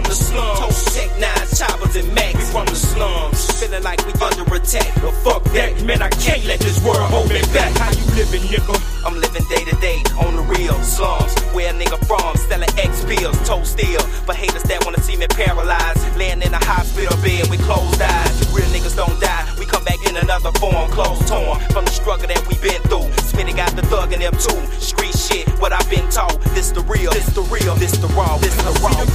the slums. Total Tech 9s, choppers and Max. We from the slums. Feeling like we under attack. But fuck that, man, I can't let this world hold me back. How you living, nigga? I'm living day to day on the real slums. Where a nigga from, selling X pills, toe steel. For haters that wanna see me paralyzed, laying in a hospital bed with closed eyes. Real niggas don't die, we come back in another form, clothes torn from the struggle that we been through. Smitty got the thug in them too.